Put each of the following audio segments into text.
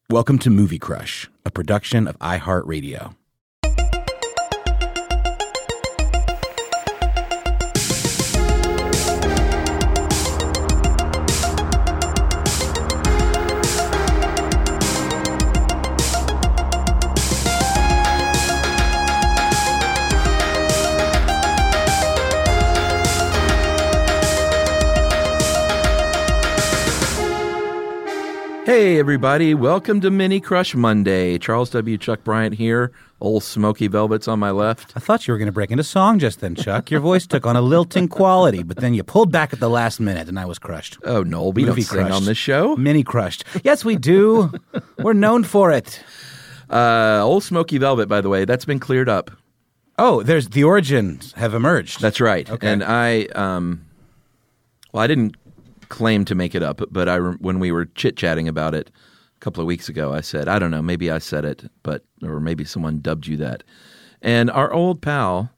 Welcome to Movie Crush, a production of iHeartRadio. Hey, everybody. Welcome to Mini Crush Monday. Charles W. Chuck Bryant here. Old Smoky Velvet's on my left. I thought you were going to break into song just then, Chuck. Your voice took on a lilting quality, but then you pulled back at the last minute, and I was crushed. Oh, no, we don't sing on this show. Mini crushed. Yes, we do. We're known for it. Old Smoky Velvet, by the way, that's been cleared up. Oh, the origins have emerged. That's right. Okay. And I didn't claim to make it up, but when we were chit-chatting about it a couple of weeks ago, I said, I don't know, maybe I said it, or maybe someone dubbed you that. And our old pal,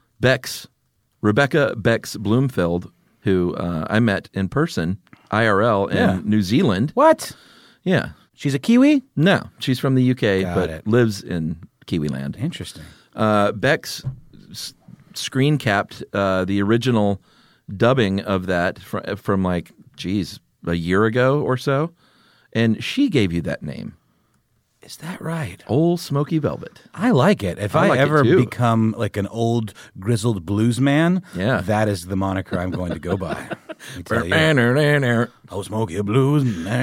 Rebecca Bex Bloomfield, who I met in person, IRL, in New Zealand. What? Yeah. She's a Kiwi? No, she's from the UK, Got it. lives in Kiwiland. Interesting. Bex screen capped the original dubbing of that from a year ago or so, and she gave you that name. Is that right? Old Smoky Velvet. I like it. If I like ever it too. become like an old grizzled blues man, Yeah. that is the moniker I'm going to go by. Let me tell you. Oh, Smoky Blues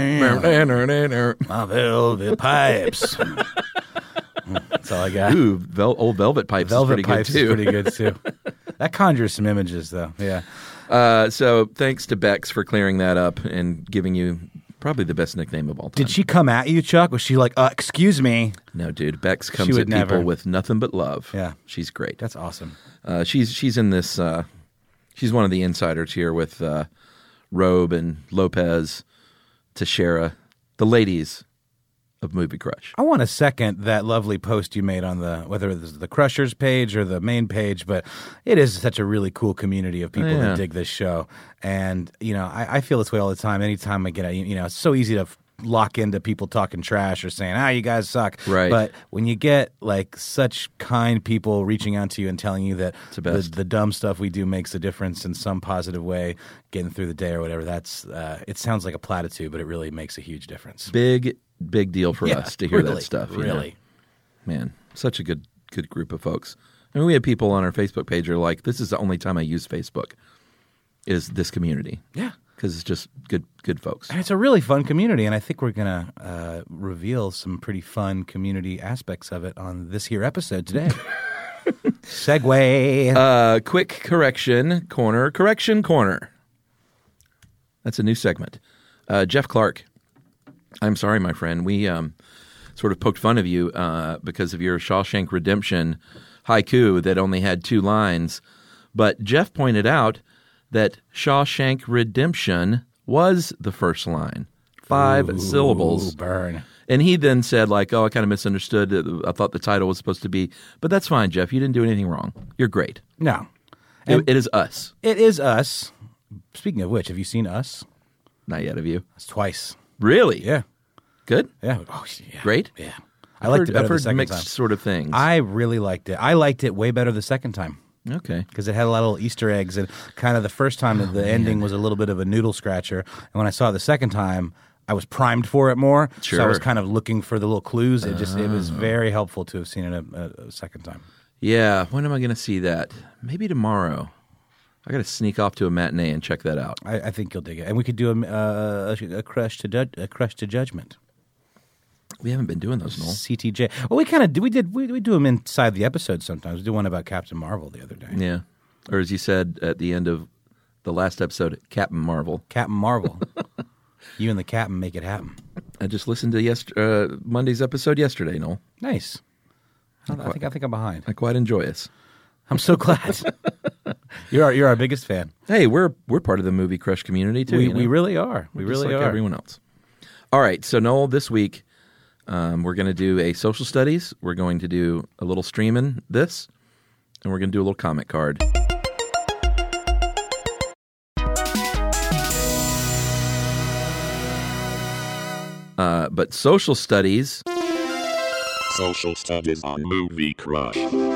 man, my velvet pipes. That's all I got. Ooh, old Velvet Pipes Velvet is Pipes pretty good too. is pretty good too. That conjures some images, though. Yeah. So thanks to Bex for clearing that up and giving you probably the best nickname of all time. Did she come at you, Chuck? Was she like, excuse me? No, dude. Bex comes She at would people never. with nothing but love. Yeah. She's great. That's awesome. She's in this. She's one of the insiders here with Robe and Lopez, Teixeira, the ladies of Movie Crush. I want to second that lovely post you made on whether it was the Crushers page or the main page, but it is such a really cool community of people that dig this show. And, I feel this way all the time. Anytime I get it's so easy to lock into people talking trash or saying, you guys suck. Right. But when you get like such kind people reaching out to you and telling you that the dumb stuff we do makes a difference in some positive way, getting through the day or whatever, that's it sounds like a platitude, but it really makes a huge difference. Big deal for us to hear that stuff. Really. Man, such a good group of folks. I mean, we have people on our Facebook page who are like, this is the only time I use Facebook, is this community. Yeah. Because it's just good folks. And it's a really fun community, and I think we're going to reveal some pretty fun community aspects of it on this here episode today. Segue. Quick correction corner. That's a new segment. Jeff Clark, I'm sorry, my friend. We sort of poked fun of you because of your Shawshank Redemption haiku that only had 2 lines. But Jeff pointed out that Shawshank Redemption was the first line. 5 syllables. Burn. And he then said, I kind of misunderstood. I thought the title was supposed to be, but that's fine, Jeff. You didn't do anything wrong. You're great. No. It is Us. It is Us. Speaking of which, have you seen Us? Not yet, have you? It's twice. Really? Yeah. Good? Yeah. Oh, yeah. Great? Yeah. I liked it better I've heard the second mixed time. sort of things. I really liked it. I liked it way better the second time. Okay. Because it had a lot of little Easter eggs, and kind of the first time the ending was a little bit of a noodle scratcher. And when I saw it the second time, I was primed for it more. Sure. So I was kind of looking for the little clues. It was very helpful to have seen it a second time. Yeah. When am I going to see that? Maybe tomorrow. I got to sneak off to a matinee and check that out. I think you'll dig it, and we could do a crush to judgment. We haven't been doing those, Noel. CTJ. Well, we kind of do. We do them inside the episode sometimes. We do one about Captain Marvel the other day. Yeah. Or as you said at the end of the last episode, Captain Marvel. Captain Marvel. You and the Captain make it happen. I just listened to Monday's episode yesterday, Noel. Nice. I think I'm behind. I quite enjoy us. I'm so glad. You're our biggest fan. Hey, we're part of the Movie Crush community too. We really are. We really like are. Everyone else. All right, so Noel, this week we're going to do a social studies. We're going to do a little streaming this, and we're going to do a little comic card. But social studies. Social studies on Movie Crush.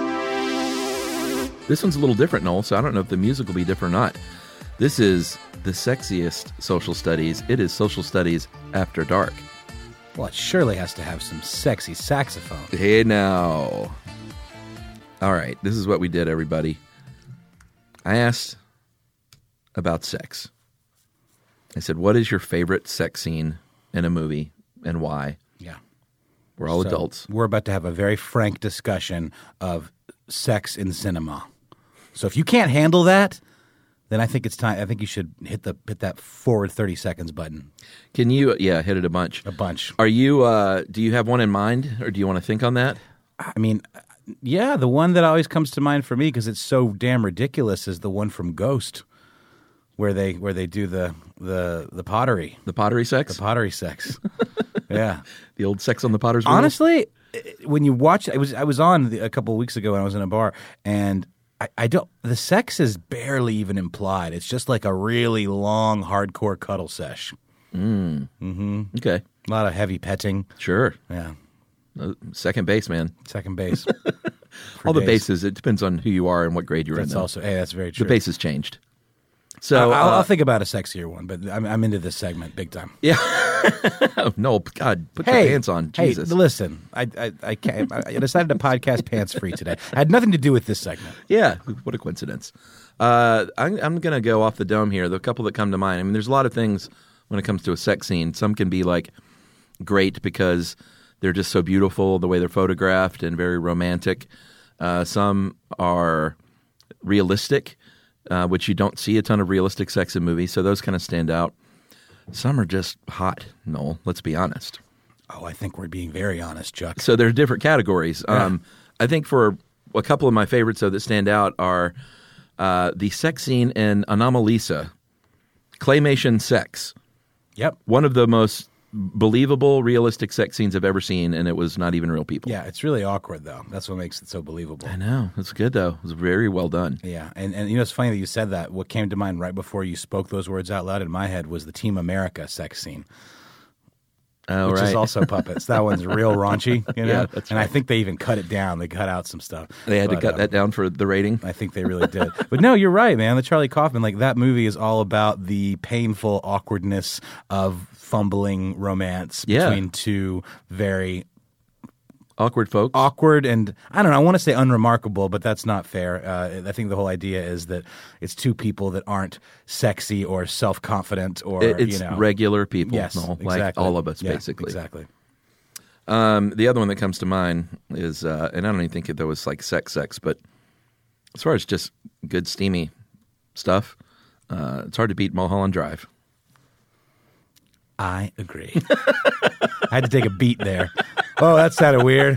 This one's a little different, Noel, so I don't know if the music will be different or not. This is the sexiest social studies. It is social studies after dark. Well, it surely has to have some sexy saxophone. Hey, now. All right, this is what we did, everybody. I asked about sex. I said, what is your favorite sex scene in a movie and why? Yeah. We're all adults. We're about to have a very frank discussion of sex in cinema. So if you can't handle that, then I think it's time. I think you should hit that forward 30 seconds button. Can you, hit it a bunch. A bunch. Are you, do you have one in mind, or do you want to think on that? I mean, yeah, the one that always comes to mind for me, because it's so damn ridiculous, is the one from Ghost, where they do the pottery. The pottery sex? The pottery sex. Yeah. The old sex on the potter's wheel? Honestly, when you watch, I was on a couple of weeks ago when I was in a bar, and I don't. The sex is barely even implied. It's just like a really long, hardcore cuddle sesh. Okay. A lot of heavy petting. Sure. Yeah. Second base, man. Second base. All the days. bases, it depends on who you are and what grade you're That's in. also, hey, that's very true. The base has changed. So I'll think about a sexier one, but I'm into this segment big time. Yeah. No, God, put your pants on. Jesus. Hey, listen, I can't. I decided to podcast pants free today. It had nothing to do with this segment. Yeah, what a coincidence. I'm going to go off the dome here. The couple that come to mind. I mean, there's a lot of things when it comes to a sex scene. Some can be like great because they're just so beautiful the way they're photographed and very romantic. Some are realistic, which you don't see a ton of realistic sex in movies, so those kind of stand out. Some are just hot, Noel, let's be honest. Oh, I think we're being very honest, Chuck. So there are different categories. Yeah. I think for a couple of my favorites, though, that stand out are the sex scene in Anomalisa, claymation sex. Yep. One of the most believable, realistic sex scenes I've ever seen, and it was not even real people. Yeah, it's really awkward, though. That's what makes it so believable. I know. It's good, though. It was very well done. Yeah, and you know, it's funny that you said that. What came to mind right before you spoke those words out loud in my head was the Team America sex scene. Oh, which right. is also puppets. That one's real raunchy, you know? Yeah, that's and right. I think they even cut it down. They cut out some stuff. They had to But, cut that down for the rating. I think they really did. But no, you're right, man. The Charlie Kaufman, like that movie is all about the painful awkwardness of fumbling romance between two very Awkward folks. awkward and, I don't know, I want to say unremarkable, but that's not fair. I think the whole idea is that it's two people that aren't sexy or self-confident or, It's you know. regular people, Yes, Noel, exactly. like all of us, Yeah, basically. Exactly. The other one that comes to mind is, and I don't even think that was like sex, but as far as just good steamy stuff, it's hard to beat Mulholland Drive. I agree. I had to take a beat there. Oh, that sounded weird.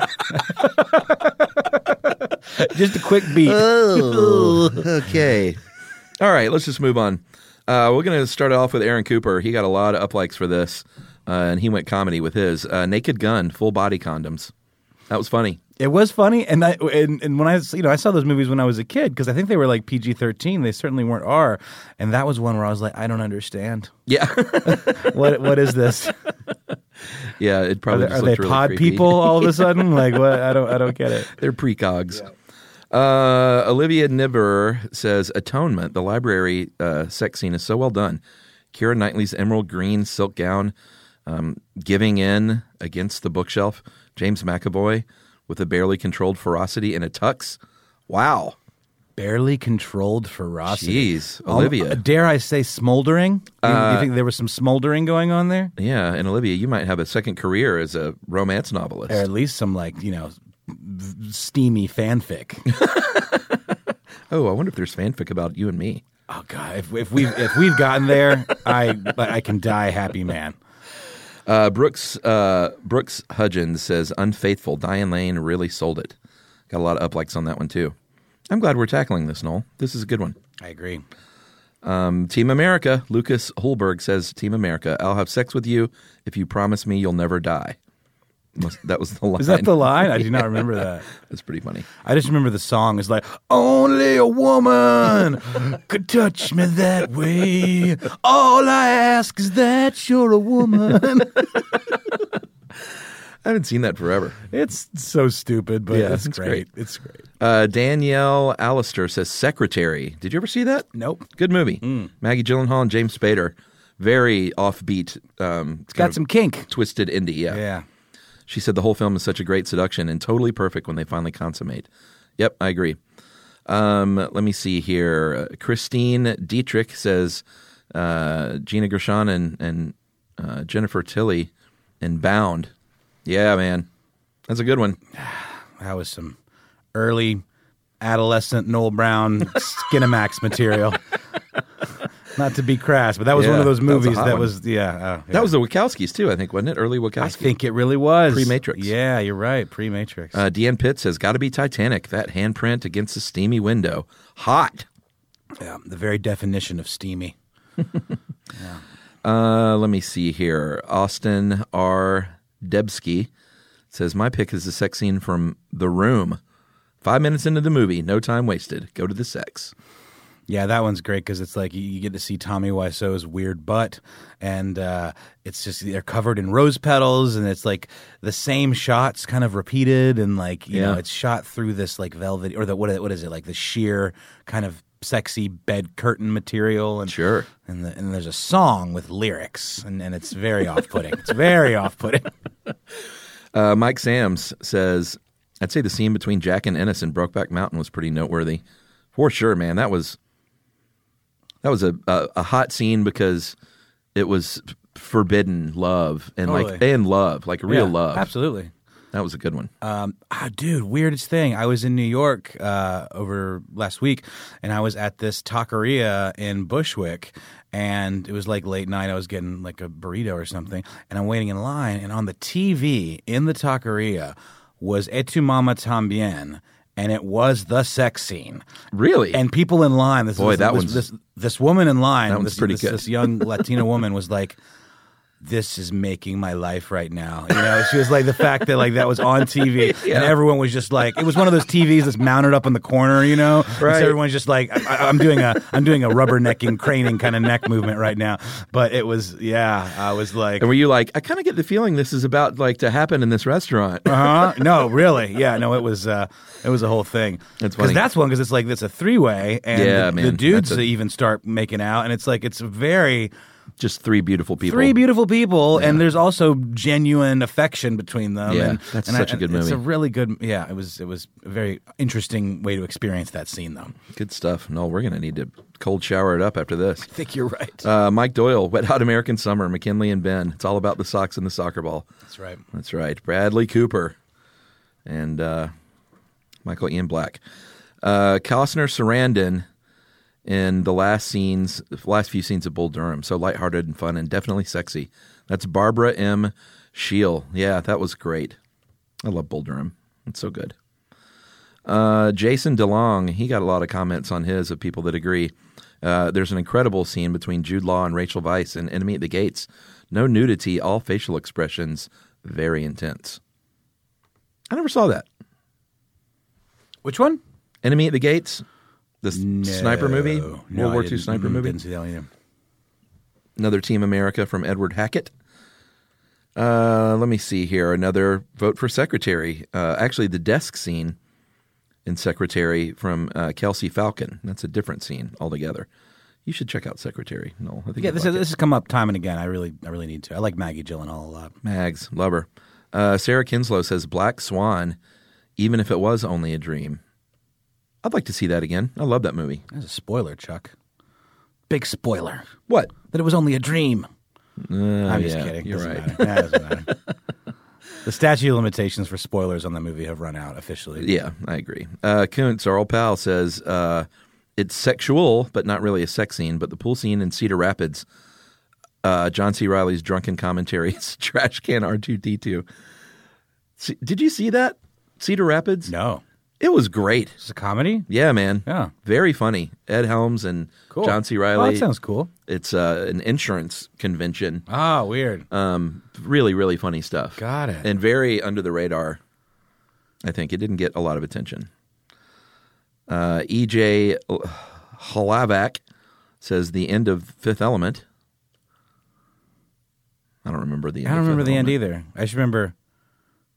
Just a quick beat. Oh, okay. All right, let's just move on. We're going to start off with Aaron Cooper. He got a lot of up-likes for this, and he went comedy with his. Naked Gun, full body condoms. That was funny. It was funny, and when I saw those movies when I was a kid because I think they were like PG-13. They certainly weren't R, and that was one where I was like, I don't understand. Yeah. What is this? Yeah, it probably Are just they looked really pod creepy. people all of a sudden? Like what? I don't get it. They're precogs. Yeah. Olivia Nibber says, Atonement, the library sex scene is so well done. Keira Knightley's emerald green silk gown, giving in against the bookshelf. James McAvoy with a barely controlled ferocity and a tux. Wow. Barely controlled ferocity. Jeez, Olivia. Dare I say smoldering? Do you think there was some smoldering going on there? Yeah, and Olivia, you might have a second career as a romance novelist. Or at least some steamy fanfic. Oh, I wonder if there's fanfic about you and me. Oh God! If we've gotten there, I can die a happy man. Brooks Hudgens says, Unfaithful, Diane Lane really sold it. Got a lot of up-likes on that one, too. I'm glad we're tackling this, Noel. This is a good one. I agree. Team America, Lucas Holberg says, Team America, I'll have sex with you if you promise me you'll never die. That was the line. Is that the line? I do not remember that. That's pretty funny. I just remember the song is like, only a woman could touch me that way. All I ask is that you're a woman. I haven't seen that forever. It's so stupid, but Yeah, it's it's great. great. It's great. Danielle Allister says Secretary. Did you ever see that? Nope. Good movie. Maggie Gyllenhaal and James Spader. Very offbeat. It's got some kink. Twisted indie, yeah. Yeah. She said the whole film is such a great seduction and totally perfect when they finally consummate. Yep, I agree. Let me see here. Christine Dietrich says Gina Gershon and Jennifer Tilly in Bound. Yeah, man. That's a good one. That was some early adolescent Noel Brown Skinamax material. Not to be crass, but that was one of those movies that was That was the Wachowskis, too, I think, wasn't it? Early Wachowskis. I think it really was. Pre-Matrix. Yeah, you're right. Pre-Matrix. Deanne Pitt says, got to be Titanic. That handprint against the steamy window. Hot. Yeah, the very definition of steamy. Let me see here. Austin R. Debsky says, my pick is the sex scene from The Room. 5 minutes into the movie, no time wasted. Go to the sex. Yeah, that one's great because it's like you get to see Tommy Wiseau's weird butt, and it's just they're covered in rose petals, and it's like the same shots kind of repeated, and like you know, it's shot through this like velvet or the what is it like the sheer kind of sexy bed curtain material, and Sure. and there's a song with lyrics, and it's very off-putting. It's very off-putting. Mike Sams says, I'd say the scene between Jack and Ennis in Brokeback Mountain was pretty noteworthy. For sure, man. That was a hot scene because it was forbidden love and like real love. Absolutely. That was a good one. Dude, weirdest thing. I was in New York over last week, and I was at this taqueria in Bushwick, and it was like late night. I was getting like a burrito or something, and I'm waiting in line, and on the TV in the taqueria was Et tu mama tambien, and it was the sex scene. Really? And people in line. This woman in line. That one's pretty good. This young Latina woman was like, "This is making my life right now." You know, she was like the fact that like that was on TV, and everyone was just like, it was one of those TVs that's mounted up in the corner, you know. Right. So everyone's just like, I'm doing a rubbernecking, craning kind of neck movement right now. But it was, I was like, and were you like, I kind of get the feeling this is about like to happen in this restaurant? No, really, no, it was a whole thing. That's funny. Because it's like it's a three-way, and the dudes even start making out, and it's like it's very. Just three beautiful people. And there's also genuine affection between them. Yeah, and, that's such a good movie. It's a really good. Yeah, it was a very interesting way to experience that scene, though. Good stuff. No, we're going to need to cold shower it up after this. I think you're right. Mike Doyle, Wet Hot American Summer, McKinley and Ben. It's all about the socks and the soccer ball. That's right. Bradley Cooper and Michael Ian Black. Costner Sarandon in the last few scenes of Bull Durham. So lighthearted and fun and definitely sexy. That's Barbara M. Scheel. Yeah, that was great. I love Bull Durham. It's so good. Jason DeLong, he got a lot of comments on his of people that agree. There's an incredible scene between Jude Law and Rachel Weisz in Enemy at the Gates. No nudity, all facial expressions, very intense. I never saw that. Which one? Enemy at the Gates? The sniper movie? World War II sniper movie? Didn't see that one either. Another Team America from Edward Hackett. Let me see here. Another vote for Secretary. Actually, the desk scene in Secretary from Kelsey Falcon. That's a different scene altogether. You should check out Secretary. No, I think this has come up time and again. I really need to. I like Maggie Gyllenhaal a lot. Mags, love her. Sarah Kinslow says Black Swan, even if it was only a dream. I'd like to see that again. I love that movie. That's a spoiler, Chuck. Big spoiler. What? That it was only a dream. I'm just kidding. You're right. Doesn't matter. The statute of limitations for spoilers on the movie have run out officially. Yeah, I agree. Kuntz, our old pal, says it's sexual, but not really a sex scene. But the pool scene in Cedar Rapids, John C. Reilly's drunken commentaries, trash can R2-D2. Did you see that? Cedar Rapids? No. It was great. It's a comedy? Yeah, man. Yeah. Very funny. Ed Helms and John C. Reilly. Oh, that sounds cool. It's an insurance convention. Oh, weird. Really, really funny stuff. Got it. And very under the radar. I think it didn't get a lot of attention. E.J. Halavak says the end of Fifth Element. I don't remember the end. I don't remember the end either. I just remember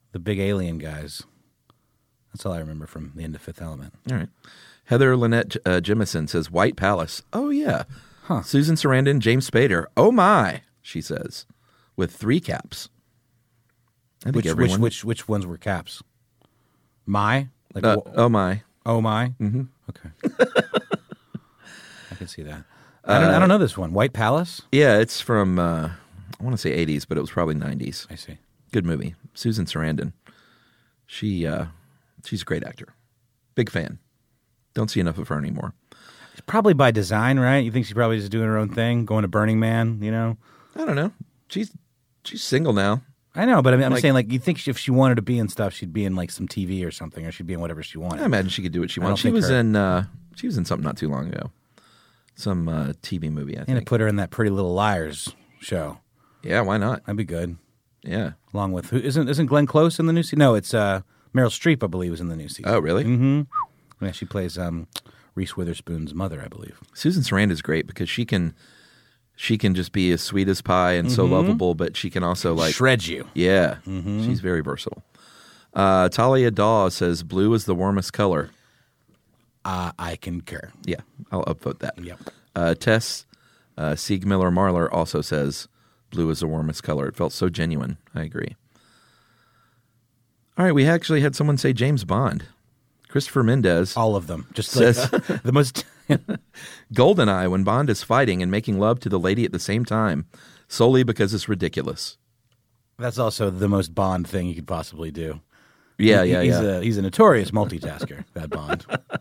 the big alien guys. That's all I remember from the end of Fifth Element. All right. Heather Lynette Jemison says, White Palace. Oh, yeah. Huh. Susan Sarandon, James Spader. Oh, my, she says, with 3 caps. I think everyone... Which ones were caps? My? Like oh, my. Oh, my? Mm-hmm. Okay. I can see that. I don't know this one. White Palace? Yeah, it's from, I want to say 80s, but it was probably 90s. I see. Good movie. Susan Sarandon. She's a great actor. Big fan. Don't see enough of her anymore. It's probably by design, right? You think she's probably just doing her own thing, going to Burning Man, you know? I don't know. She's single now. I know, but I'm saying, like, you think if she wanted to be in stuff, she'd be in, like, some TV or something, or she'd be in whatever she wanted. I imagine she could do what she wants. She was in something not too long ago. Some TV movie, I think. And put her in that Pretty Little Liars show. Yeah, why not? That'd be good. Yeah. Along with, isn't Glenn Close in the new season? No, it's Meryl Streep, I believe, is in the new season. Oh, really? Mm-hmm. Yeah, she plays Reese Witherspoon's mother, I believe. Susan Sarandon is great because she can just be as sweet as pie and so lovable, but she can also like shred you. Yeah, she's very versatile. Talia Daw says blue is the warmest color. I concur. Yeah, I'll upvote that. Yep. Tess Siegmiller Marler also says blue is the warmest color. It felt so genuine. I agree. All right, we actually had someone say James Bond. Christopher Mendez. All of them. Just says, like the most... GoldenEye when Bond is fighting and making love to the lady at the same time, solely because it's ridiculous. That's also the most Bond thing you could possibly do. Yeah, He's a notorious multitasker, that Bond.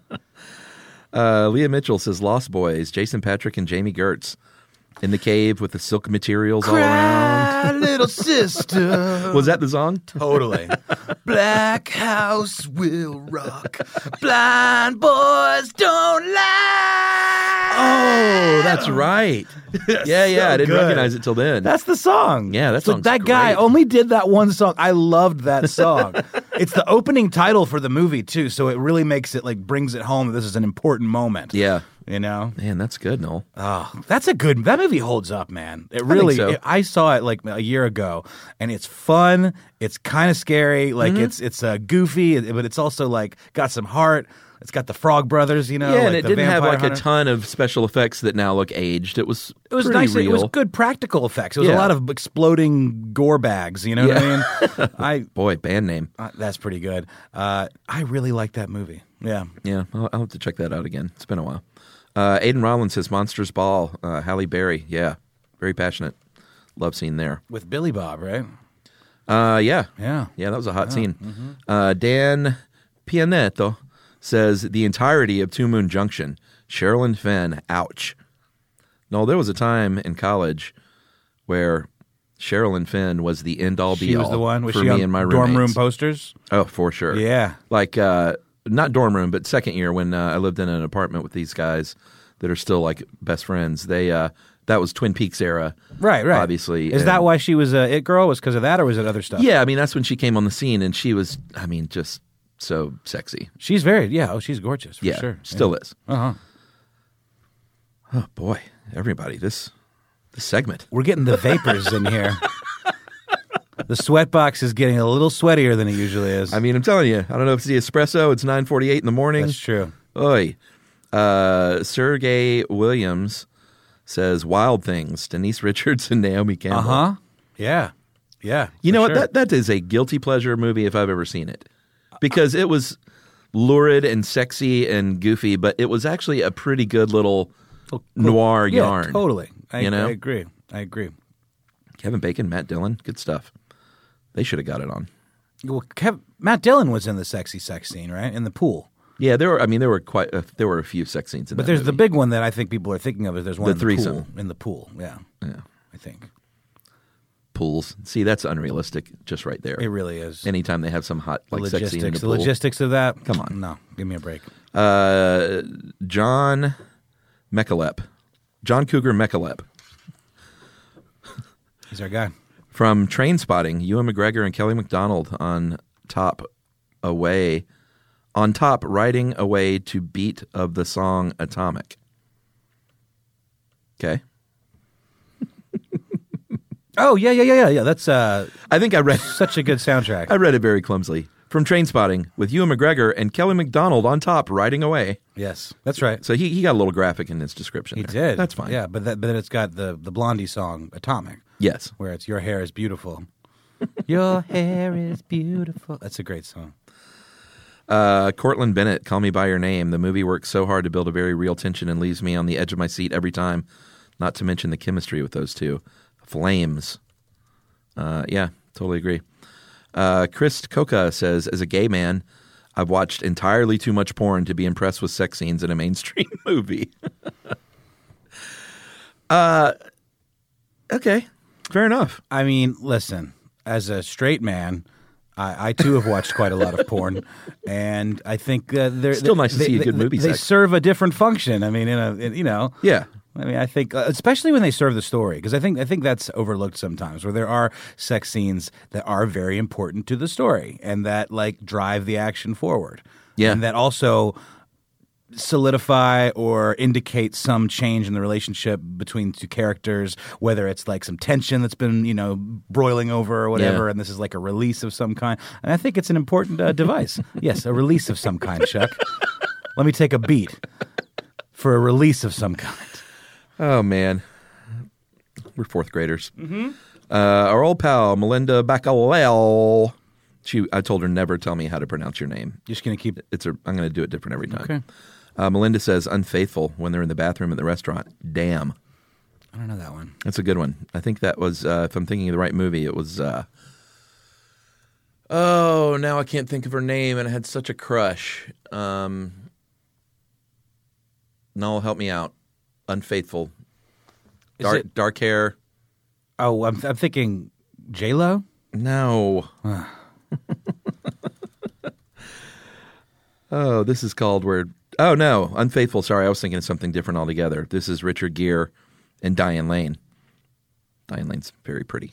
Leah Mitchell says Lost Boys, Jason Patrick and Jamie Gertz in the cave with the silk materials all around. Little sister. Was that the song? Totally. Black House will rock. Blind boys don't lie. Oh, that's right. Yeah, I didn't recognize it till then. That's the song. Yeah, that song's that guy great. only did that one song. I loved that song. It's the opening title for the movie too, so it really makes it brings it home that this is an important moment. Yeah. You know? Man, that's good, Noel. Oh, that movie holds up, man. It really, I saw it like a year ago, and it's fun. It's kind of scary. Like it's goofy, but it's also like got some heart. It's got the Frog Brothers, you know. Yeah, like and it the didn't have Vampire like Hunter. a ton of special effects that now look aged. It was pretty nice. real. It was good practical effects. It was a lot of exploding gore bags. You know what I mean? Boy, band name. That's pretty good. I really like that movie. Yeah. Yeah, I'll have to check that out again. It's been a while. Aiden Rollins says Monsters Ball. Halle Berry. Yeah, very passionate. Love scene there. With Billy Bob, right? Yeah. Yeah. Yeah, that was a hot scene. Mm-hmm. Dan Pianetto says the entirety of Two Moon Junction. Sherilyn Fenn, ouch. No, there was a time in college where Sherilyn Fenn was the end-all, be-all. She was the one? Was for she me on and my dorm roommates. room posters? Oh, for sure. Yeah. Like, not dorm room, but second year when I lived in an apartment with these guys that are still like best friends. They that was Twin Peaks era. Right. Obviously. Is that why she was a it girl? Was because of that, or was it other stuff? Yeah, I mean, that's when she came on the scene, and she was, I mean, just so sexy. She's she's gorgeous, for sure. Still is. Uh-huh. Oh, boy. Everybody, this segment. We're getting the vapors in here. The sweatbox is getting a little sweatier than it usually is. I mean, I'm telling you, I don't know if it's the espresso. It's 9:48 in the morning. That's true. Oy. Sergey Williams says Wild Things, Denise Richards and Naomi Campbell. Uh-huh. Yeah. You know what? That is a guilty pleasure movie if I've ever seen it. Because it was lurid and sexy and goofy, but it was actually a pretty good little noir yarn. Totally. I agree. Kevin Bacon, Matt Dillon, good stuff. They should have got it on. Well, Matt Dillon was in the sexy sex scene, right? In the pool. Yeah, there were a few sex scenes in but that there's movie. the big one that I think people are thinking of is there's one in threesome. In the pool. Yeah. I think. Pools. See, that's unrealistic just right there. It really is. Anytime they have some hot sex scene in the pool. The logistics of that. Come on. No, give me a break. John Cougar Mechalep. He's our guy. From Train Spotting, Ewan McGregor and Kelly MacDonald on top, riding away to beat of the song Atomic. Okay. Oh, yeah. That's I think I read such a good soundtrack. I read it very clumsily. From Trainspotting, with Ewan McGregor and Kelly MacDonald on top riding away. Yes, that's right. So he got a little graphic in his description. He there. did. That's fine. Yeah, but then it's got the Blondie song, Atomic. Yes. Where it's Your Hair is Beautiful. Your hair is beautiful. That's a great song. Cortland Bennett, Call Me By Your Name. The movie works so hard to build a very real tension and leaves me on the edge of my seat every time, not to mention the chemistry with those two. Flames. Yeah, totally agree. Chris Coca says, as a gay man, I've watched entirely too much porn to be impressed with sex scenes in a mainstream movie. Okay, fair enough. I mean, listen, as a straight man, I too have watched quite a lot of porn, and I think they're Still nice to see a good movie They sex. serve a different function. I mean, Yeah. I mean, I think, especially when they serve the story, because I think that's overlooked sometimes, where there are sex scenes that are very important to the story and that like drive the action forward, Yeah. and that also solidify or indicate some change in the relationship between two characters, whether it's like some tension that's been broiling over or whatever, Yeah. and this is like a release of some kind. And I think it's an important device. Yes, a release of some kind, Chuck. Let me take a beat for a release of some kind. Oh, man. We're fourth graders. Mm-hmm. Our old pal, Melinda Bacalao. I told her never tell me how to pronounce your name. You're just going to keep... I'm going to do it different every time. Okay. Melinda says, unfaithful when they're in the bathroom at the restaurant. Damn. I don't know that one. That's a good one. I think that was, if I'm thinking of the right movie, it was, now I can't think of her name, and I had such a crush. Noel, help me out. Unfaithful. Dark hair. Oh, I'm thinking J-Lo? No. Oh, this is called where... Oh, no. Unfaithful. Sorry, I was thinking of something different altogether. This is Richard Gere and Diane Lane. Diane Lane's very pretty.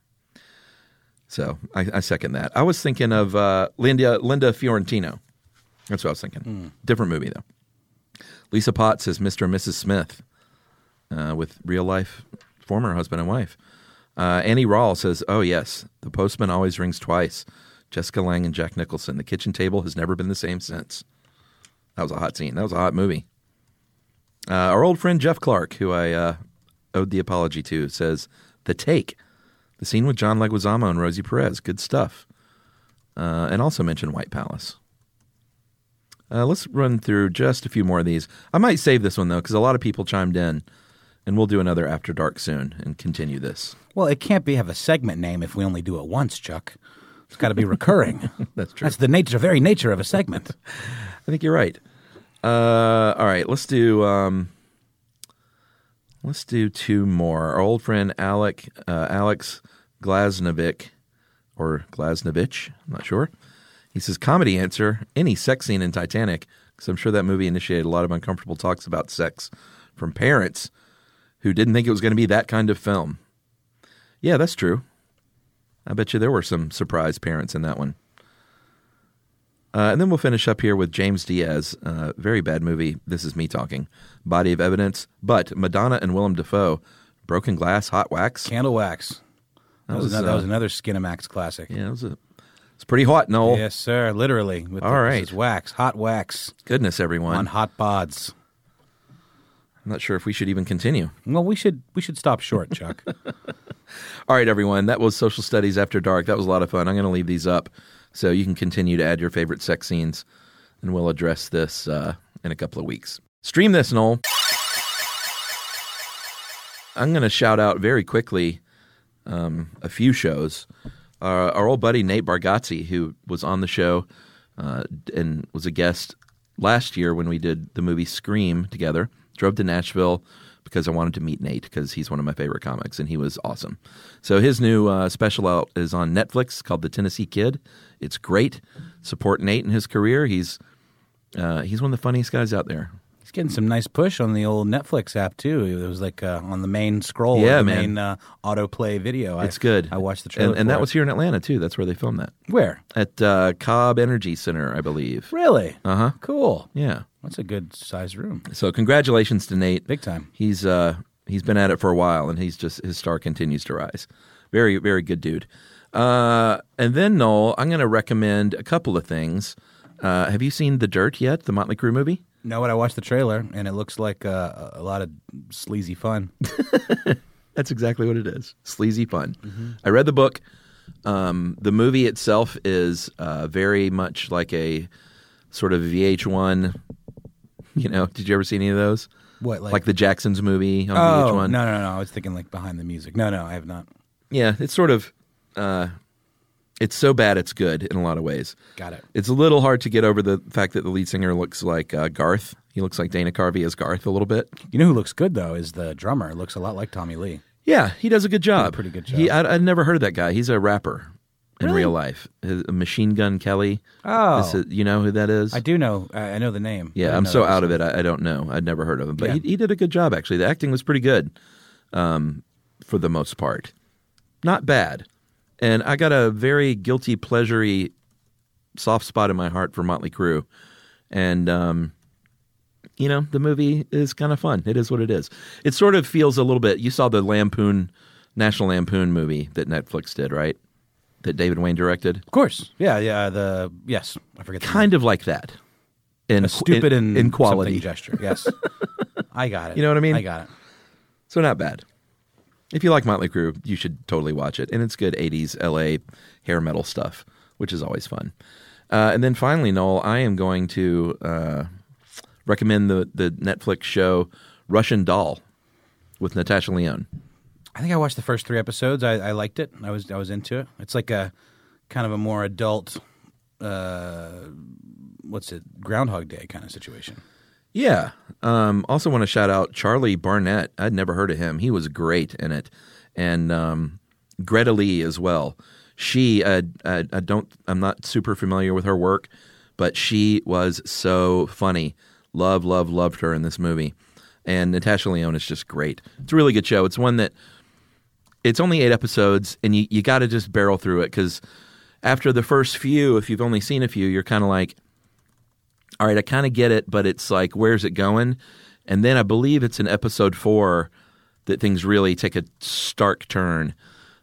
So I second that. I was thinking of Linda Fiorentino. That's what I was thinking. Different movie, though. Lisa Potts says Mr. and Mrs. Smith with real-life former husband and wife. Annie Rawl says, oh, yes, The Postman Always Rings Twice. Jessica Lange and Jack Nicholson. The kitchen table has never been the same since. That was a hot scene. That was a hot movie. Our old friend Jeff Clark, who I owed the apology to, says, The Take. The scene with John Leguizamo and Rosie Perez. Good stuff. And also mentioned White Palace. Let's run through just a few more of these. I might save this one, though, because a lot of people chimed in, and we'll do another After Dark soon and continue this. Well, it can't have a segment name if we only do it once, Chuck. It's got to be recurring. That's true. That's the very nature of a segment. I think you're right. All right, let's do two more. Our old friend Alex Glasnovic, or Glasnovich, I'm not sure. He says, comedy answer, any sex scene in Titanic, because I'm sure that movie initiated a lot of uncomfortable talks about sex from parents who didn't think it was going to be that kind of film. Yeah, that's true. I bet you there were some surprise parents in that one. And then we'll finish up here with James Diaz. Very bad movie. This is me talking. Body of Evidence. But Madonna and Willem Dafoe. Broken Glass, Hot Wax. Candle Wax. That was another Skinamax classic. Yeah, it's pretty hot, Noel. Yes, sir. Literally. All right. This is wax. Hot wax. Goodness, everyone. On hot bods. I'm not sure if we should even continue. Well, we should stop short, Chuck. All right, everyone. That was Social Studies After Dark. That was a lot of fun. I'm going to leave these up so you can continue to add your favorite sex scenes, and we'll address this in a couple of weeks. Stream this, Noel. I'm going to shout out very quickly a few shows. Our old buddy Nate Bargatze, who was on the show and was a guest last year when we did the movie Scream together, drove to Nashville because I wanted to meet Nate because he's one of my favorite comics, and he was awesome. So his new special out is on Netflix called The Tennessee Kid. It's great. Support Nate in his career. He's one of the funniest guys out there. He's getting some nice push on the old Netflix app, too. It was like on the main scroll, yeah, the man. main autoplay video. It's good. I watched the trailer. And that was here in Atlanta, too. That's where they filmed that. Where? At Cobb Energy Center, I believe. Really? Uh-huh. Cool. Yeah. That's a good size room. So congratulations to Nate. Big time. He's been at it for a while, and his star continues to rise. Very, very good dude. And then, Noel, I'm going to recommend a couple of things. Have you seen The Dirt yet, the Motley Crue movie? No, but I watched the trailer, and it looks like a lot of sleazy fun. That's exactly what it is. Sleazy fun. Mm-hmm. I read the book. The movie itself is very much like a sort of VH1. Did you ever see any of those? What, like the Jacksons movie on VH1? No. I was thinking like Behind the Music. No, I have not. Yeah, it's sort of. It's so bad it's good in a lot of ways. Got it. It's a little hard to get over the fact that the lead singer looks like Garth. He looks like Dana Carvey as Garth a little bit. You know who looks good, though, is the drummer. Looks a lot like Tommy Lee. Yeah, he does a good job. Pretty good job. I'd never heard of that guy. He's a rapper in Really? real life. Machine Gun Kelly. Oh. You know who that is? I do know. I know the name. Yeah, I'm so out of it. I don't know. I'd never heard of him. But Yeah. he did a good job, actually. The acting was pretty good for the most part. Not bad. And I got a very guilty pleasure-y soft spot in my heart for Motley Crue. And, the movie is kind of fun. It is what it is. It sort of feels a little bit, you saw the National Lampoon movie that Netflix did, right? That David Wayne directed? Of course. Yeah. Yes. I forget the name. Kind of like that. A stupid in quality something gesture. Yes. I got it. You know what I mean? I got it. So not bad. If you like Motley Crue, you should totally watch it. And it's good 80s LA hair metal stuff, which is always fun. And then finally, Noel, I am going to recommend the Netflix show Russian Doll with Natasha Lyonne. I think I watched the first 3 episodes. I liked it. I was into it. It's like a kind of a more adult, Groundhog Day kind of situation. Yeah. Also want to shout out Charlie Barnett. I'd never heard of him. He was great in it. And Greta Lee as well. She, I'm not super familiar with her work, but she was so funny. Loved her in this movie. And Natasha Lyonne is just great. It's a really good show. It's one that, it's only 8 episodes, and you got to just barrel through it, because after the first few, if you've only seen a few, you're kind of like, all right, I kind of get it, but it's like, where's it going? And then I believe it's in episode 4 that things really take a stark turn.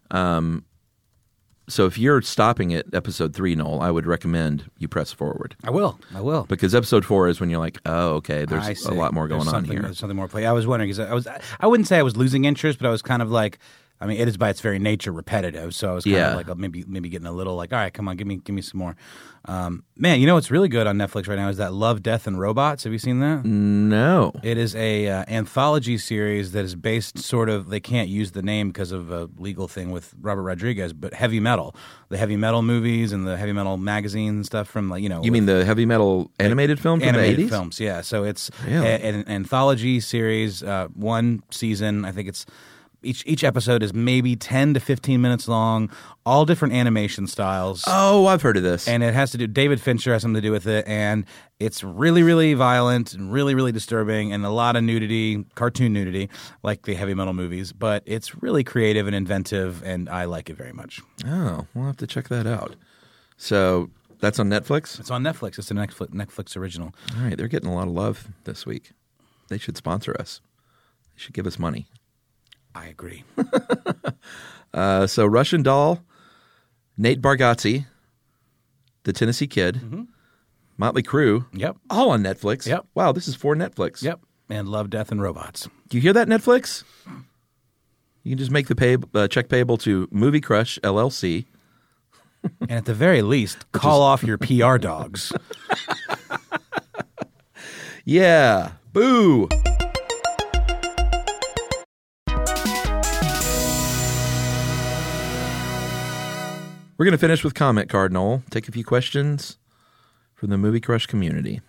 So if you're stopping at episode 3, Noel, I would recommend you press forward. I will. Because episode 4 is when you're like, oh, okay, there's a lot more going on here. There's something more play. I was wondering, because I wouldn't say I was losing interest, but I was kind of like, I mean, it is by its very nature repetitive, so I was kind of like maybe getting a little like, all right, come on, give me some more. Man, you know what's really good on Netflix right now is that Love, Death, and Robots. Have you seen that? No. It is a anthology series that is based sort of, they can't use the name because of a legal thing with Robert Rodriguez, but heavy metal. The heavy metal movies and the heavy metal magazines and stuff from You mean the heavy metal animated film from the 80s? Films, yeah. So it's an anthology series, 1 season. I think it's each episode is maybe 10 to 15 minutes long, all different animation styles. Oh, I've heard of this. And it has to do, David Fincher has something to do with it, and it's really, really violent and really, really disturbing, and a lot of nudity, cartoon nudity, like the heavy metal movies, but it's really creative and inventive, and I like it very much. Oh, we'll have to check that out. So that's on Netflix? It's on Netflix. It's a Netflix original. All right, they're getting a lot of love this week. They should sponsor us. They should give us money. I agree. So Russian Doll, Nate Bargatze, The Tennessee Kid, Motley Crue, all on Netflix. Yep. Wow, this is for Netflix. Yep. And Love, Death, and Robots. Do you hear that, Netflix? You can just make the check payable to Movie Crush LLC. And at the very least, call off your PR dogs. Yeah. Boo. We're going to finish with Comment Card, Noel. Take a few questions from the Movie Crush community.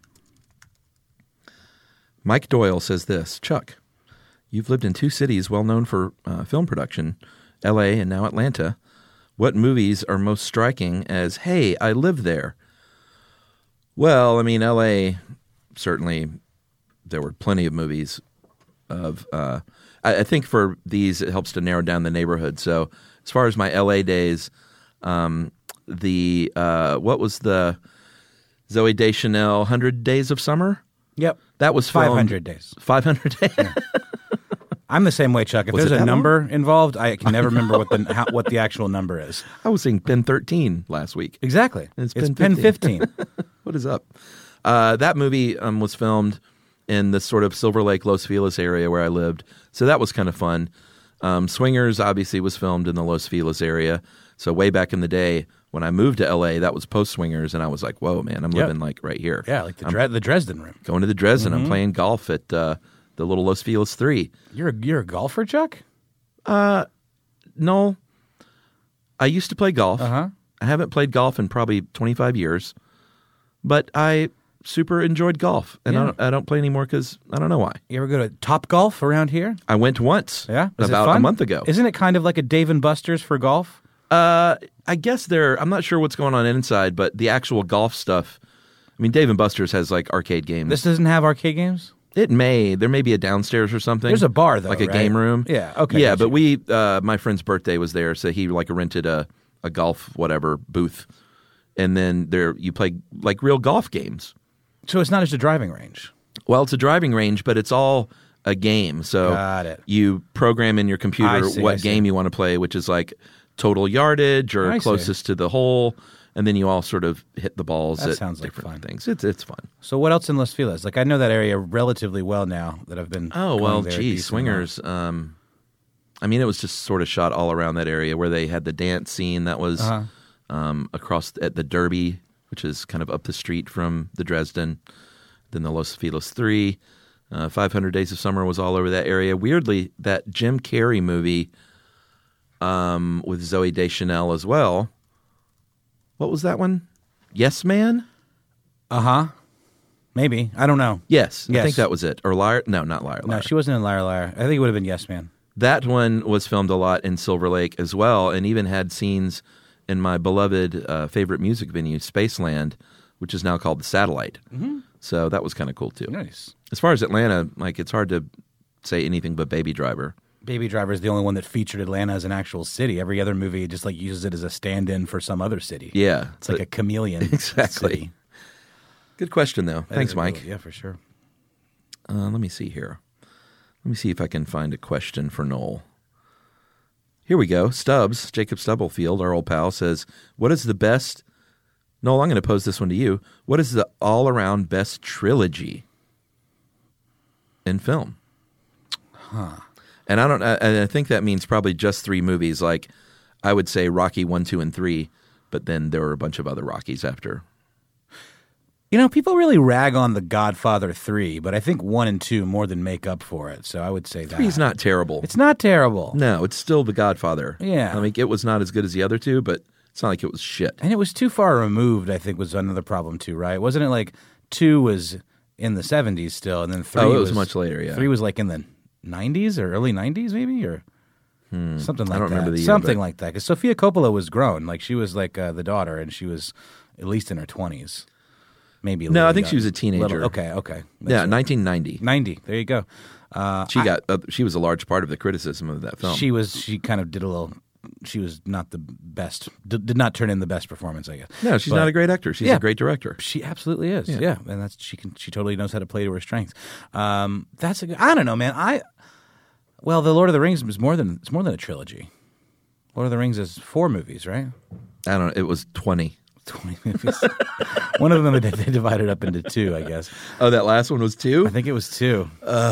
Mike Doyle says this, Chuck, you've lived in 2 cities well known for film production, L.A. and now Atlanta. What movies are most striking as, hey, I live there? Well, I mean, L.A., certainly there were plenty of movies of, I think for these it helps to narrow down the neighborhood. So as far as my L.A. days, what was the Zooey Deschanel 100 Days of Summer? Yep. That was filmed, 500 days. 500 days. Yeah. I'm the same way, Chuck. If Was there's it a that number involved, I can never remember what the actual number is. I was saying pin 13 last week. Exactly. It's It's pin pin 15. What is up? That movie was filmed in the sort of Silver Lake, Los Feliz area where I lived. So that was kind of fun. Swingers obviously was filmed in the Los Feliz area. So way back in the day when I moved to L.A., that was post Swingers. And I was like, whoa, man, I'm living like right here. Yeah, like the Dresden room. Going to the Dresden. I'm playing golf at the little Los Feliz 3. You're a golfer, Chuck? No, I used to play golf. Uh-huh. I haven't played golf in probably 25 years, but I super enjoyed golf, and Yeah. I don't play anymore because I don't know why. You ever go to Top Golf around here? I went once, Yeah? Is it about fun? a month ago. Isn't it kind of like a Dave & Buster's for golf? I guess I'm not sure what's going on inside, but the actual golf stuff. I mean, Dave & Buster's has like arcade games. This doesn't have arcade games? There may be a downstairs or something. There's a bar, though, like a right? game room. Yeah, okay, Yeah, gotcha. but my friend's birthday was there, so he like rented a golf whatever booth, and then you play like real golf games. So it's not just a driving range. Well, it's a driving range, but it's all a game. So Got it. you program in your computer I see. what game you want to play, which is like total yardage or I see. closest to the hole, and then you all sort of hit the balls That at sounds like different fun. things. It's fun. So what else in Los Feliz? Like I know that area relatively well now that I've been. Oh, going well, there a geez, decent Swingers. I mean, it was just sort of shot all around that area where they had the dance scene that was across at the Derby, which is kind of up the street from the Dresden. Then the Los Feliz 3. 500 Days of Summer was all over that area. Weirdly, that Jim Carrey movie with Zooey Deschanel as well. What was that one? Yes Man? among. Maybe. I don't know. Yes. I Yes. think that was it. Or Liar? No, not Liar. No, Liar. she wasn't in Liar Liar. I think it would have been Yes Man. That one was filmed a lot in Silver Lake as well, and even had scenes in my beloved favorite music venue, Spaceland, which is now called the Satellite. Mm-hmm. So that was kind of cool too. Nice. As far as Atlanta, like it's hard to say anything but Baby Driver. Baby Driver is the only one that featured Atlanta as an actual city. Every other movie just like uses it as a stand-in for some other city. Yeah, It's like a chameleon. Exactly. city. Good question though. Thanks, That is Mike. really- yeah, for sure. Let me see here. Let me see if I can find a question for Noel. Here we go. Stubbs, Jacob Stubblefield, our old pal, says, what is the best... Noel, I'm going to pose this one to you. What is the all-around best trilogy in film? And I think that means probably just 3 movies. Like, I would say Rocky 1, 2, and 3, but then there were a bunch of other Rockies after. You know, people really rag on The Godfather 3, but I think 1 and 2 more than make up for it. So I would say that. 3's not terrible. It's not terrible. No, it's still The Godfather. Yeah. I mean, it was not as good as the other 2, but it's not like it was shit. And it was too far removed, I think, was another problem too, right? Wasn't it like 2 was in the 70s still, and then 3 Oh, it was much later, yeah. 3 was like in the 90s or early 90s maybe, or something like that. don't remember the year, something but- like that. Because Sofia Coppola was grown. Like she was like the daughter, and she was at least in her 20s. Maybe a No, little I think she young. was a teenager. Okay. That's Yeah, right. 1990. 90. There you go. She was a large part of the criticism of that film. She kind of did a little. She was not the best. Did not turn in the best performance, I guess. No, she's But not a great actor. She's Yeah. a great director. She absolutely is. Yeah, and she totally knows how to play to her strengths. That's a good. I don't know, man. Well, the Lord of the Rings is more than a trilogy. Lord of the Rings is 4 movies, right? I don't know. It was 20. 20 movies. One of them they divided up into 2, I guess. Oh, that last one was 2? I think it was 2.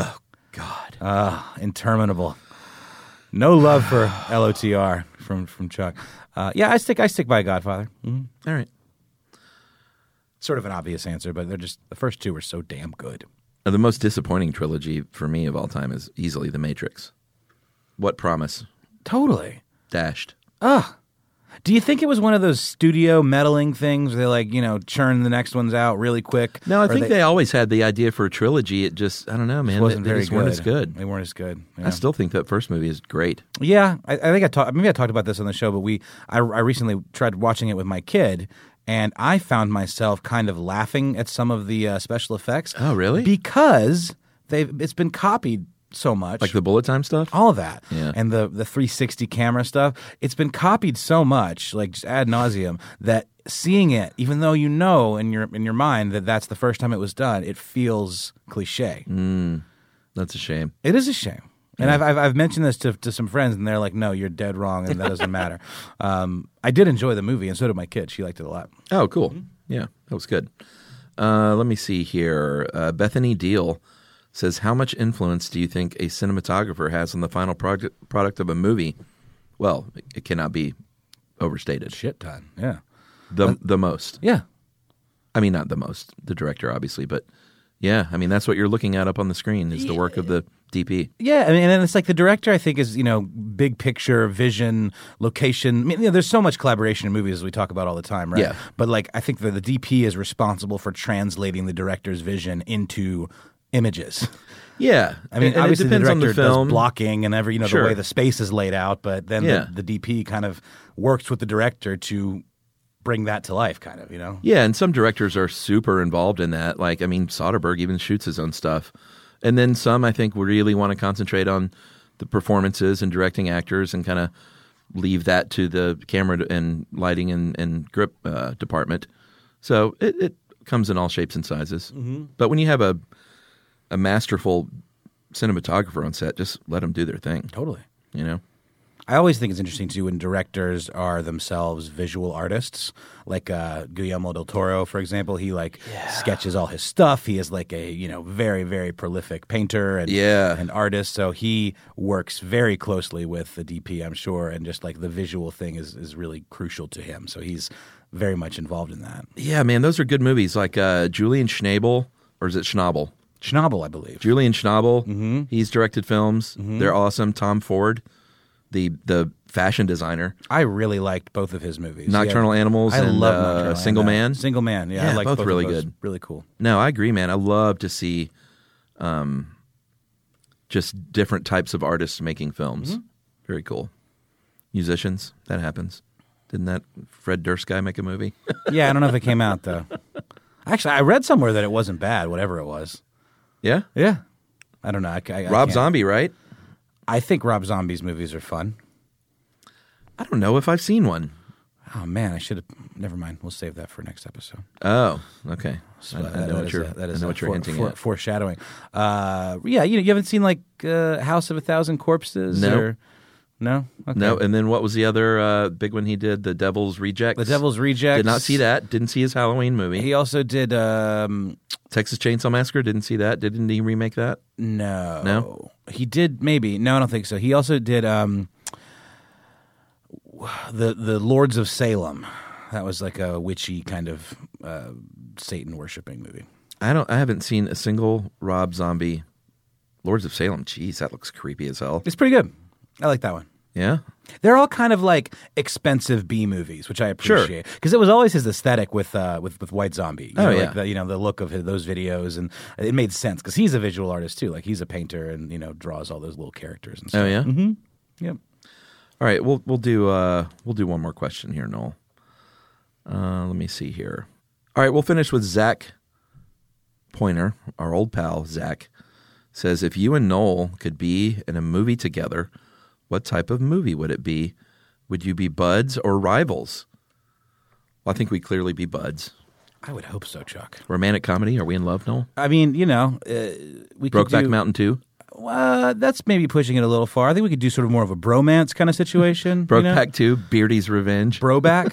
God. Interminable. No love for LOTR from Chuck. Yeah, I stick by Godfather. All right. Sort of an obvious answer, but they're just the first 2 were so damn good. Now, the most disappointing trilogy for me of all time is easily The Matrix. What Promise? Totally. Dashed. Do you think it was one of those studio meddling things where they churn the next ones out really quick? No, I Or think they always had the idea for a trilogy. It just, I don't know, man. wasn't They very just good. weren't as good. They weren't as good. Yeah. I still think that first movie is great. Yeah, I think maybe I talked about this on the show, but I recently tried watching it with my kid, and I found myself kind of laughing at some of the special effects. Oh, really? Because it's been copied so much. Like the bullet time stuff? all of that, Yeah. and the 360 camera stuff. It's been copied so much, like just ad nauseum, that seeing it, even though you know in your mind that that's the first time it was done, it feels cliche. That's a shame. It is a shame. And I've mentioned this to some friends, and they're like, "No, you're dead wrong, and that doesn't matter." I did enjoy the movie, and so did my kid. She liked it a lot. Oh, cool. Yeah, that was good. Let me see here. Bethany Deal says, how much influence do you think a cinematographer has on the final product of a movie? Well, it cannot be overstated. Shit ton. Yeah. The most. Yeah. I mean, not the most, the director, obviously, but yeah, I mean, that's what you're looking at up on the screen is the work of the DP. Yeah, I mean, and then it's like the director, I think, is, big picture, vision, location. I mean, there's so much collaboration in movies as we talk about all the time, right? Yeah. But like, I think that the DP is responsible for translating the director's vision into images. Yeah. I mean, and obviously it depends the on director the film. does blocking and Sure. the way the space is laid out, but then Yeah. the DP kind of works with the director to bring that to life, kind of, Yeah, and some directors are super involved in that. Like, I mean, Soderbergh even shoots his own stuff. And then some, I think, really want to concentrate on the performances and directing actors and kind of leave that to the camera and lighting and grip department. So it comes in all shapes and sizes. Mm-hmm. But when you have a masterful cinematographer on set, just let them do their thing. Totally. I always think it's interesting, too, when directors are themselves visual artists. Like Guillermo del Toro, for example, he sketches all his stuff. He is like a, very, very prolific painter and artist. So he works very closely with the DP, I'm sure. And just like the visual thing is really crucial to him. So he's very much involved in that. Yeah, man, those are good movies. Like Julian Schnabel, or is it Schnabel? Schnabel, I believe. Julian Schnabel. Mm-hmm. He's directed films. Mm-hmm. They're awesome. Tom Ford, the fashion designer. I really liked both of his movies. Nocturnal Animals I and love Nocturnal Single Man. Single Man, yeah. I like both really of those. good. Really cool. No, I agree, man. I love to see just different types of artists making films. Mm-hmm. Very cool. Musicians, that happens. Didn't that Fred Durst guy make a movie? Yeah, I don't know if it came out, though. Actually, I read somewhere that it wasn't bad, whatever it was. Yeah? Yeah. I don't know. I Rob Zombie, right? I think Rob Zombie's movies are fun. I don't know if I've seen one. Oh, man, I should have... Never mind. We'll save that for next episode. Oh, okay. So I know what you're hinting at. Foreshadowing. Yeah, you haven't seen, House of a Thousand Corpses? No. Or... No? Okay. No, and then what was the other big one he did? The Devil's Rejects? The Devil's Rejects. Did not see that. Didn't see his Halloween movie. He also did... Texas Chainsaw Massacre? Didn't see that. Didn't he remake that? No. No? He did, maybe. No, I don't think so. He also did the Lords of Salem. That was like a witchy kind of Satan-worshipping movie. I haven't seen a single Rob Zombie Lords of Salem. Jeez, that looks creepy as hell. It's pretty good. I like that one. Yeah? They're all kind of like expensive B movies, which I appreciate because it was always his aesthetic with White Zombie. You know, yeah. like the look of those videos, and it made sense because he's a visual artist too. Like he's a painter and draws all those little characters and stuff. Oh yeah. Mm-hmm. Yep. All right, we'll do one more question here, Noel. Let me see here. All right, we'll finish with Zach Pointer, our old pal. Zach says, if you and Noel could be in a movie together, what type of movie would it be? Would you be buds or rivals? Well, I think we'd clearly be buds. I would hope so, Chuck. Romantic comedy? Are we in love, Noel? I mean, we could Brokeback Mountain 2? That's maybe pushing it a little far. I think we could do sort of more of a bromance kind of situation. Brokeback 2, Beardy's Revenge. Broback?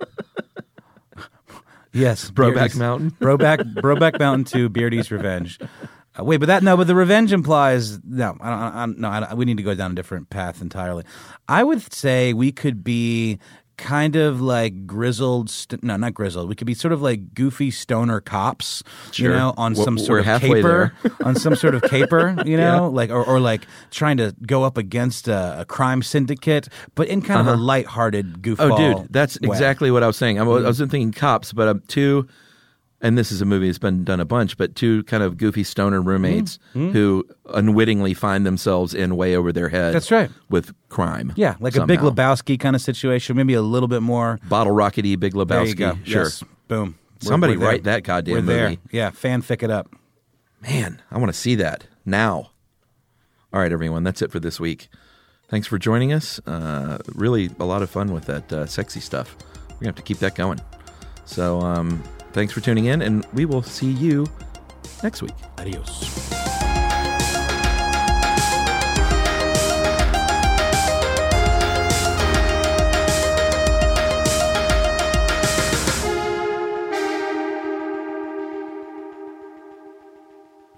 Yes. Brokeback Mountain? Brokeback Mountain 2, Beardy's Revenge. But the revenge implies no. We need to go down a different path entirely. I would say we could be kind of like grizzled. Not grizzled. We could be sort of like goofy stoner cops. Sure. On some sort of halfway caper. On some sort of caper. Yeah. or like trying to go up against a crime syndicate, but in kind of a lighthearted goofball. Oh, dude, that's exactly what I was saying. I wasn't thinking cops, but two. And this is a movie that's been done a bunch, but two kind of goofy stoner roommates who unwittingly find themselves in way over their head. That's right. With crime. Yeah, like somehow. a Big Lebowski kind of situation, maybe a little bit more. Bottle Rockety, Big Lebowski. There you go. Sure. Yes. Boom. Somebody we're write that goddamn we're movie. There. Yeah, fanfic it up. Man, I want to see that now. All right, everyone, that's it for this week. Thanks for joining us. Really a lot of fun with that sexy stuff. We're going to have to keep that going. So, thanks for tuning in, and we will see you next week. Adios.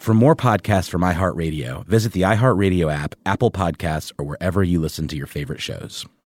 For more podcasts from iHeartRadio, visit the iHeartRadio app, Apple Podcasts, or wherever you listen to your favorite shows.